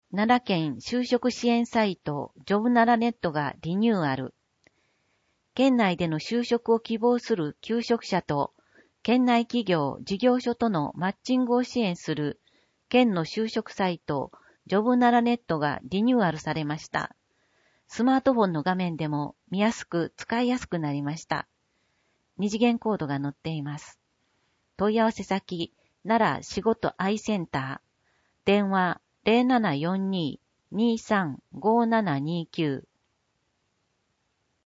奈良県就職支援サイトジョブナラネットがリニューアル。県内での就職を希望する求職者と県内企業事業所とのマッチングを支援する県の就職サイトジョブナラネットがリニューアルされました。スマートフォンの画面でも見やすく使いやすくなりました。二次元コードが載っています。問い合わせ先、奈良仕事アイセンター。電話 0742-235729